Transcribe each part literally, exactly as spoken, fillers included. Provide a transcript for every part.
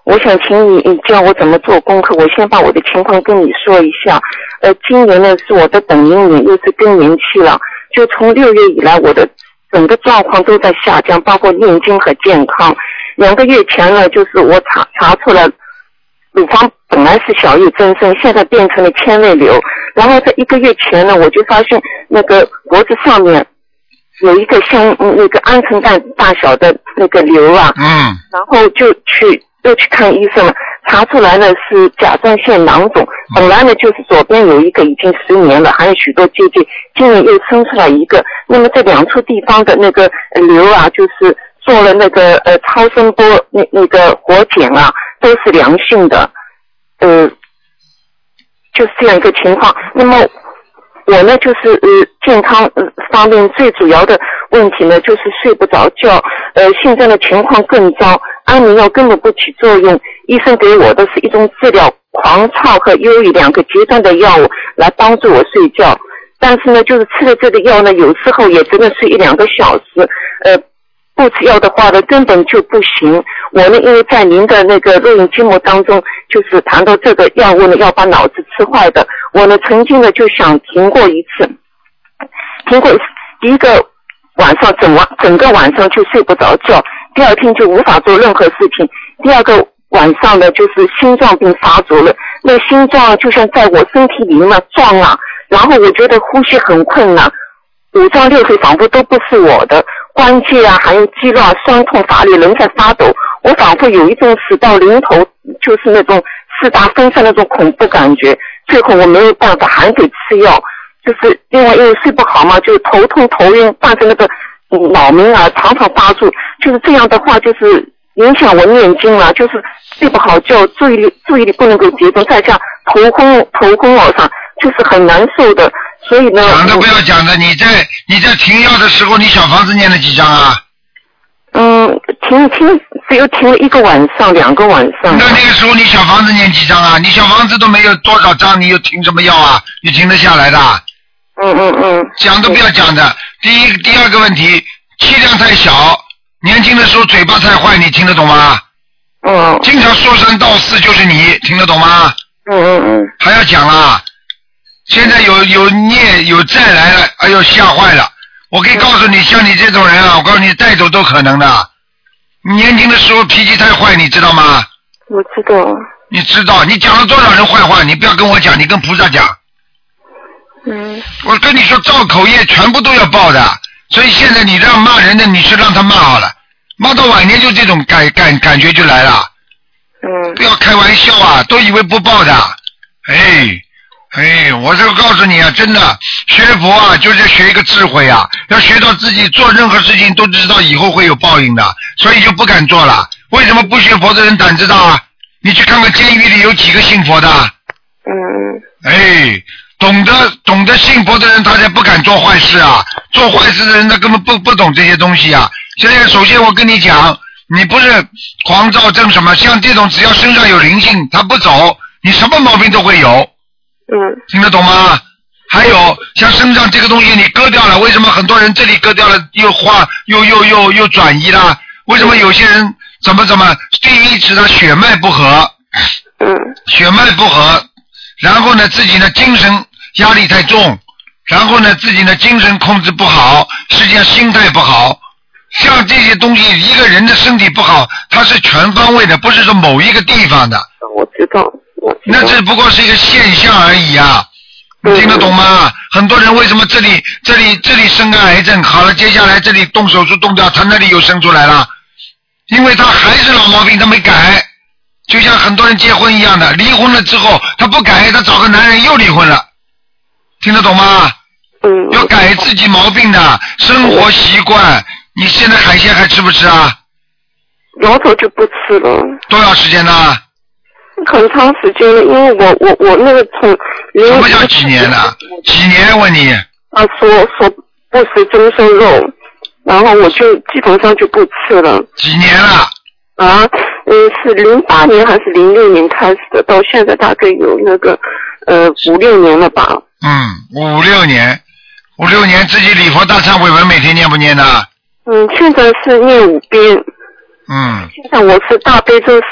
我想请你教我怎么做功课。我先把我的情况跟你说一下。呃，今年呢是我的本命年，又是更年期了。就从六月以来，我的整个状况都在下降，包括念经和健康。两个月前呢，就是我查查出了乳房本来是小叶增生，现在变成了纤维瘤。然后在一个月前呢，我就发现那个脖子上面有一个像那个鹌鹑蛋大小的那个瘤啊。 嗯。 然后就去又去看医生了，查出来呢是甲状腺囊肿。本来呢就是左边有一个已经十年了，还有许多结节，今年又生出来一个。那么这两处地方的那个瘤啊，就是做了那个呃超声波那那个活检啊，都是良性的，呃，就是这样一个情况。那么我呢就是呃健康方面最主要的问题呢就是睡不着觉，呃现在的情况更糟，安眠药根本不起作用，医生给我的是一种治疗狂躁和忧郁两个极端的药物来帮助我睡觉，但是呢就是吃了这个药呢有时候也只能睡一两个小时，呃不吃药的话呢根本就不行。我呢因为在您的那个录音节目当中就是谈到这个药物呢要把脑子吃坏的，我呢曾经呢就想停过一次，停过一个晚上整晚整个晚上就睡不着觉，第二天就无法做任何事情，第二个晚上呢就是心脏病发作了，那心脏就像在我身体里面撞啊，然后我觉得呼吸很困难，五脏六腑仿佛都不是我的，关节啊还有肌肉啊酸痛乏力，人在发抖，我仿佛有一种死到临头就是那种四大分散那种恐怖感觉，最后我没有办法还得吃药，就是另外因为睡不好嘛，就头痛头晕，伴着那个脑鸣啊常常发作，就是这样的话就是影响我念经了，就是睡不好觉，注意力注意力不能够集中，再加头昏头昏脑胀，就是很难受的。所以呢， 讲的不要讲的，你在你在停药的时候，你小房子念了几张啊？ 嗯，停停只有停了一个晚上，两个晚上。 那那个时候你小房子念几张啊？你小房子都没有多少张，你又停什么药啊？你停得下来的？ 嗯嗯嗯。 讲都不要讲的。第一第二个问题，气量太小，年轻的时候嘴巴太坏，你听得懂吗？ 嗯。 经常说三道四就是你，听得懂吗？ 嗯嗯嗯。 还要讲啦？现在有有孽有债来了，哎呦吓坏了！我可以告诉你，像你这种人啊，我告诉你带走都可能的。你年轻的时候脾气太坏，你知道吗？ 我知道。 你知道，你讲了多少人坏话？你不要跟我讲，你跟菩萨讲。 嗯。 我跟你说，造口业全部都要报的，所以现在你让骂人的，你去让他骂好了，骂到晚年就这种感感感觉就来了。 嗯。 不要开玩笑啊，都以为不报的，哎。哎，我就告诉你啊，真的学佛啊，就是学一个智慧啊，要学到自己做任何事情都知道以后会有报应的，所以就不敢做了。为什么不学佛的人胆子大啊？你去看看监狱里有几个信佛的？ 嗯。 哎，懂得懂得信佛的人，他才不敢做坏事啊！做坏事的人，他根本不不懂这些东西啊。现在首先我跟你讲，你不是狂躁症什么，像这种只要身上有灵性，他不走，你什么毛病都会有。 嗯， 听得懂吗？还有像身上这个东西你割掉了，为什么很多人这里割掉了又化又又又又转移了？为什么有些人怎么怎么？第一是他血脉不和， 嗯， 血脉不和，然后呢自己呢精神压力太重，然后呢自己呢精神控制不好，实际上心态不好。像这些东西，一个人的身体不好，它是全方位的，不是说某一个地方的。 我知道。 那只不过是一个现象而已啊，你听得懂吗？嗯、很多人为什么这里这里这里生个癌症，好了，接下来这里动手术动掉，他那里又生出来了，因为他还是老毛病，他没改。就像很多人结婚一样的，离婚了之后他不改，他找个男人又离婚了，听得懂吗？ 嗯。 要改自己毛病的生活习惯。你现在海鲜还吃不吃啊？ 老早就不吃了。 多少时间呢？ 很长时间了，因为我我我那个从什么叫几年了？几年问你？ 啊，说说不食终身肉，然后我就基本上就不吃了。 几年了？ 啊，嗯，是零八年还是零六年开始的，到现在大概有那个呃五六年了吧。 嗯，五六年，五六年自己礼佛大忏悔文每天念不念呢？ 嗯，现在是念五遍。 嗯。 现在我是大悲咒是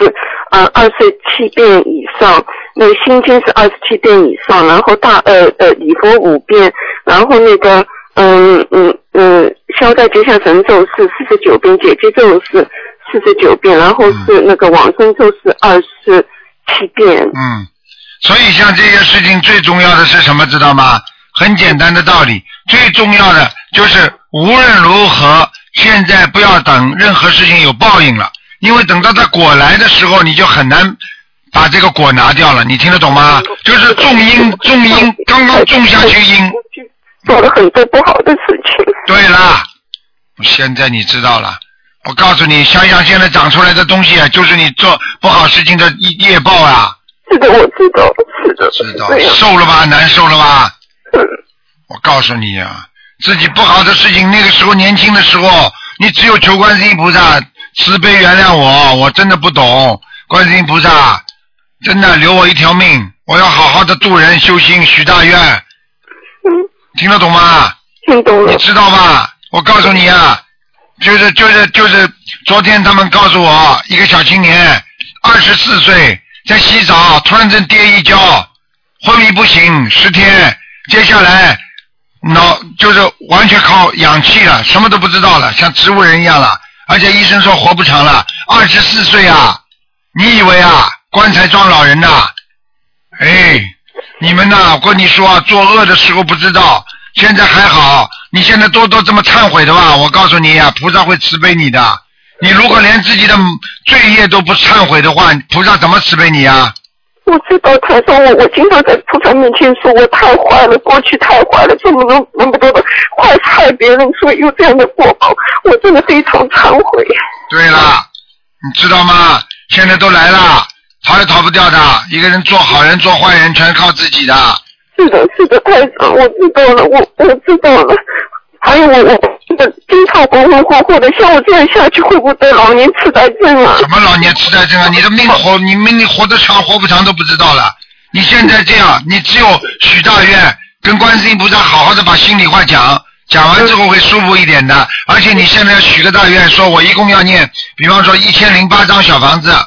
呃二十七遍以上，那个心经是二十七遍以上，然后大呃呃礼佛五遍，然后那个嗯嗯嗯消灾吉祥神咒是四十九遍，解结咒是四十九遍，然后是那个往生咒是二十七遍。 嗯，所以像这些事情最重要的是什么，知道吗？很简单的道理，最重要的就是无论如何，现在不要等任何事情有报应了，因为等到它果来的时候，你就很难把这个果拿掉了。你听得懂吗？就是种因，种因，刚刚种下去因， 做了很多不好的事情。 对啦，现在你知道了。我告诉你，想想现在长出来的东西啊，就是你做不好事情的业报啊。 是的，我知道，是的。 知道，受了吧，难受了吧？嗯。我告诉你啊，自己不好的事情，那个时候年轻的时候，你只有求观世音菩萨慈悲原谅我，我真的不懂。观世音菩萨，真的留我一条命，我要好好的度人修心，许大愿。 嗯。 听得懂吗？ 听懂了。 你知道吧？我告诉你啊。就是就是就是昨天他们告诉我，一个小青年二十四岁在洗澡，突然间跌一跤，昏迷不醒十天，接下来脑就是完全靠氧气了，什么都不知道了，像植物人一样了，而且医生说活不长了。二十四岁啊，你以为啊棺材装老人呐、啊？哎，你们呐、啊，我跟你说、啊，作恶的时候不知道，现在还好。你现在多多这么忏悔的话，我告诉你啊，菩萨会慈悲你的。你如果连自己的罪业都不忏悔的话，菩萨怎么慈悲你啊？ 我知道，台长，我我经常在菩萨面前说我太坏了，过去太坏了，这么多那么多的坏害别人，所以有这样的果报，我真的非常忏悔。 对了，你知道吗？现在都来了，逃也逃不掉的。一个人做好人做坏人，全靠自己的。 是的，是的，台长，我知道了，我我知道了。还有我我经常浑浑噩噩的，像我这样下去会不会得老年痴呆症啊？ 什么老年痴呆症啊？你的命活，你命你活得长活不长都不知道了。你现在这样，你只有许大愿，跟观世音菩萨好好的把心里话讲，讲完之后会舒服一点的。而且你现在要许个大愿，说我一共要念，比方说一千零八张小房子。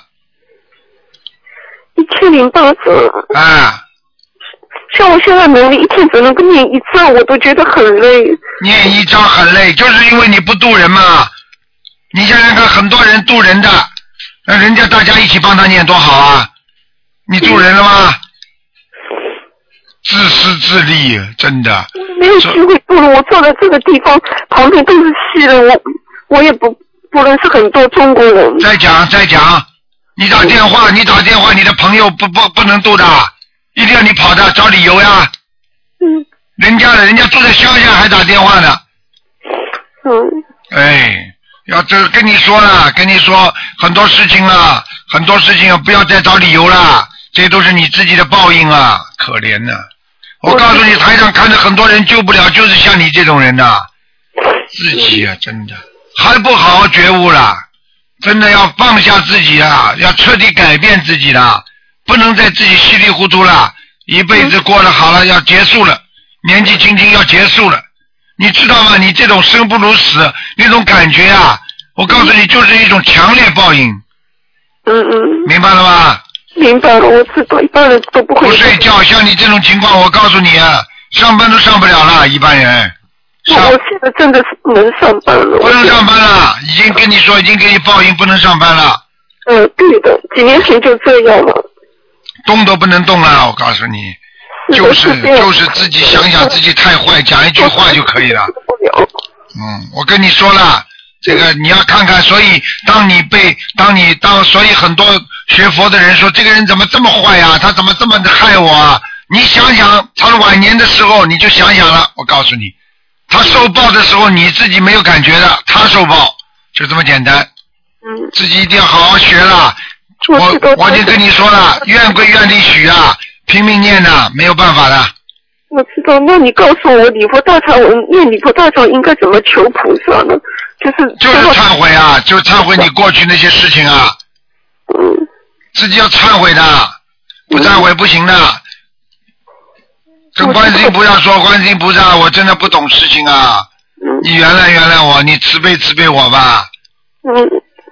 一千零八张。 啊。 像我现在能力一天只能够念一张，我都觉得很累。 念一张很累，就是因为你不渡人嘛。你想想看，很多人渡人的，那人家大家一起帮他念多好啊！你渡人了吗？自私自利，真的。 没有机会渡了，我坐在这个地方，旁边都是西人，我我也不不认识很多中国人。 再讲再讲，你打电话，你打电话，你的朋友不不不能渡的。一定要你跑的，找理由呀！ 嗯。 人家的，人家住在乡下还打电话呢。 嗯。 哎，要这跟你说了，跟你说很多事情啊，很多事情不要再找理由了，这都是你自己的报应啊，可怜呐、啊！我告诉你，台上看着很多人救不了，就是像你这种人呐、啊，自己啊，真的还不好好觉悟了，真的要放下自己啊，要彻底改变自己的。不能再自己稀里糊涂了，一辈子过了好了，要结束了，年纪轻轻要结束了，你知道吗？你这种生不如死那种感觉啊，我告诉你，就是一种强烈报应。 嗯嗯。明白了吗？ 明白了，我知道，一般人都不会。 不睡觉，像你这种情况，我告诉你啊，上班都上不了了，一般人。 我我现在真的是不能上班了。 不能上班了，已经跟你说，已经给你报应，不能上班了。 嗯，对的，几年前就这样了。 动都不能动了，我告诉你，就是就是自己想想自己太坏，讲一句话就可以了。嗯，我跟你说了，这个你要看看，所以当你被当你当所以很多学佛的人说这个人怎么这么坏呀、啊？他怎么这么害我啊？你想想他晚年的时候你就想想了，我告诉你，他受报的时候你自己没有感觉的，他受报就这么简单。 嗯， 自己一定要好好学了。我我已经跟你说了，愿归愿力许啊，拼命念的，没有办法的。 我知道，那你告诉我，礼佛大忏，我念礼佛大忏应该怎么求菩萨呢？就是就是忏悔啊，就忏悔你过去那些事情啊。 嗯。 自己要忏悔的，不忏悔不行的。跟观世音菩萨说，观世音菩萨，我真的不懂事情啊，你原谅原谅我，你慈悲慈悲我吧。 嗯。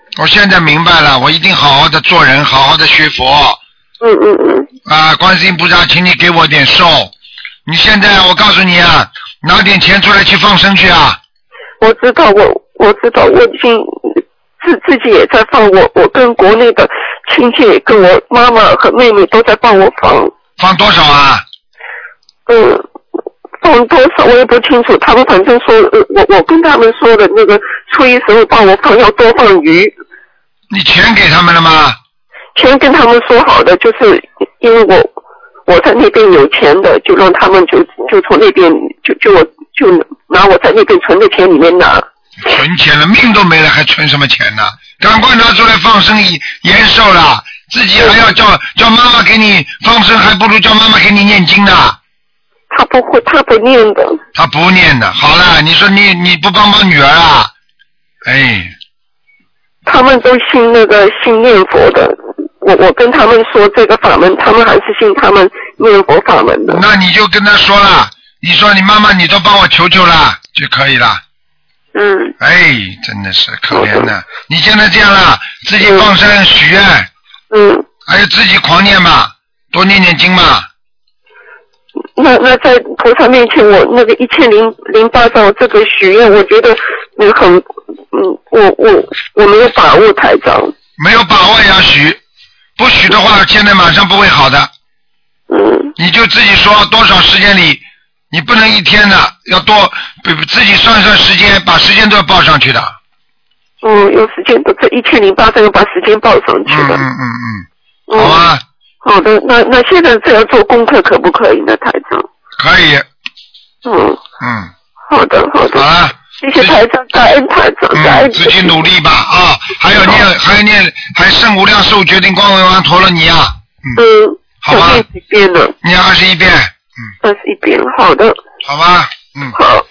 我现在明白了，我一定好好的做人，好好的学佛。 嗯嗯嗯。 啊，观世音菩萨，请你给我点寿。你现在，我告诉你啊，拿点钱出来去放生去啊。 我知道，我我知道，我已经自自己也在放，我我跟国内的亲戚，跟我妈妈和妹妹都在帮我放。 放多少啊？ 嗯，放多少我也不清楚，他们反正说，呃、我我跟他们说的那个初一十五帮我放，要多放鱼。 你钱给他们了吗？ 钱跟他们说好的，就是因为我我在那边有钱的，就让他们就就从那边就就我就拿我在那边存的钱里面拿。 存钱了，命都没了，还存什么钱呢？赶快拿出来放生延寿了，自己还要叫叫妈妈给你放生，还不如叫妈妈给你念经呢。 他不会，他不念的。 他不念的，好了，你说你你不帮帮女儿啊？哎。 他们都信那个信念佛的，我我跟他们说这个法门，他们还是信他们念佛法门的。 那你就跟他说了，你说你妈妈你都帮我求求了就可以了。 嗯。 哎，真的是可怜的。你现在这样了，自己放生、嗯、许愿。 嗯。 还有自己狂念吧，多念念经嘛。 那那在菩萨面前，我那个一千零零八张这个许愿，我觉得那个很，嗯，我我我没有把握台长。 没有把握也要许，不许的话，现在马上不会好的。 嗯。你就自己说多少时间里，你不能一天的，要多自己算算时间，把时间都要报上去的。 嗯，有时间的，这一千零八张要把时间报上去的。 嗯嗯嗯嗯。好啊。 好的，那那现在这要做功课可不可以呢，台长？ 可以。 嗯。 嗯。 好的，好的。 好了。 谢谢台长，感恩台长，感恩。 嗯，自己努力吧啊！还有念，还有念，还圣无量寿决定光文王陀罗尼啊。 嗯。 好吧。 念几遍了？ 念二十一遍。嗯。 二十一遍，好的。 好吧，嗯。 好。